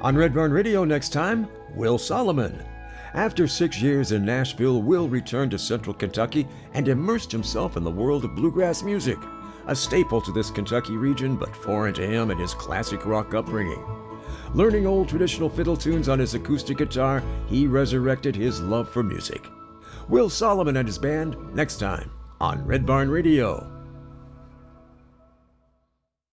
On Red Barn Radio next time, Will Solomon. After 6 years in Nashville, Will returned to Central Kentucky and immersed himself in the world of bluegrass music, a staple to this Kentucky region but foreign to him and his classic rock upbringing. Learning old traditional fiddle tunes on his acoustic guitar, he resurrected his love for music. Will Solomon and his band next time on Red Barn Radio.